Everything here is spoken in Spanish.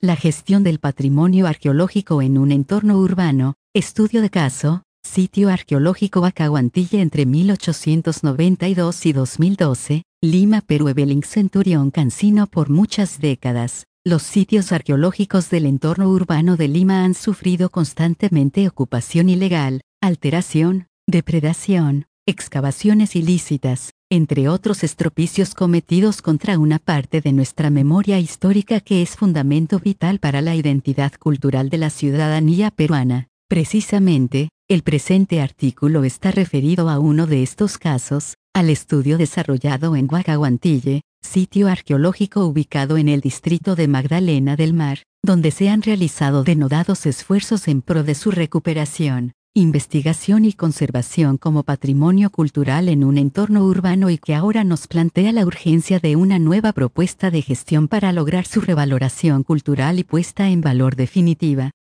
La gestión del patrimonio arqueológico en un entorno urbano. Estudio de caso. Sitio arqueológico Bacahuantille entre 1892 y 2012, Lima, Perú. Evelyn Centurión Cancino. Por muchas décadas, los sitios arqueológicos del entorno urbano de Lima han sufrido constantemente ocupación ilegal, alteración, depredación, excavaciones ilícitas, entre otros estropicios cometidos contra una parte de nuestra memoria histórica que es fundamento vital para la identidad cultural de la ciudadanía peruana. Precisamente, el presente artículo está referido a uno de estos casos, al estudio desarrollado en Bacahuantille, sitio arqueológico ubicado en el distrito de Magdalena del Mar, donde se han realizado denodados esfuerzos en pro de su recuperación, investigación y conservación como patrimonio cultural en un entorno urbano y que ahora nos plantea la urgencia de una nueva propuesta de gestión para lograr su revaloración cultural y puesta en valor definitiva.